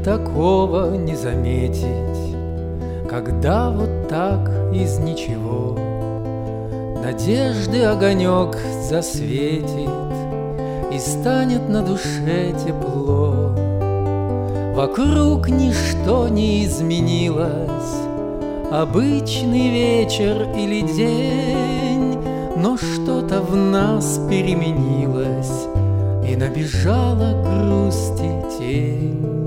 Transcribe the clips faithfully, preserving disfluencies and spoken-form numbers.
такого не заметить, когда вот так из ничего надежды огонек засветит, и станет на душе тепло. Вокруг ничто не изменилось, обычный вечер или день, но что-то в нас переменилось, и набежала грусти тень.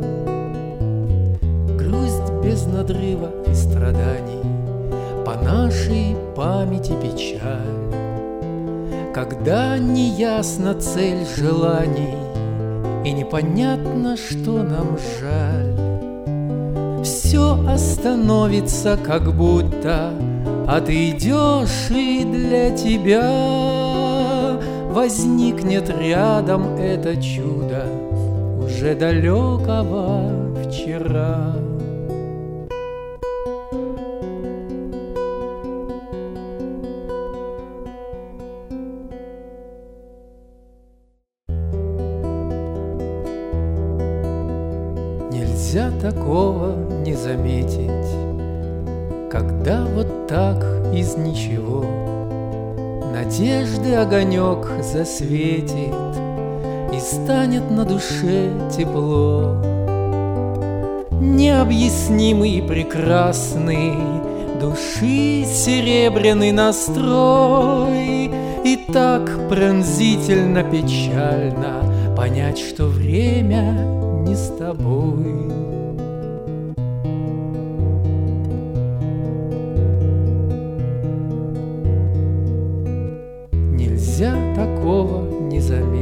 Грусть без надрыва и страданий, по нашей памяти печаль, когда неясна цель желаний и непонятно, что нам жаль. Все остановится, как будто, а ты идешь, и для тебя возникнет рядом это чудо уже далекого вчера. Нельзя такого не заметить, когда вот так из ничего надежды огонек засветит, и станет на душе тепло. Необъяснимый и прекрасный души серебряный настрой, и так пронзительно печально понять, что время не с тобой. Нельзя такого не заметить,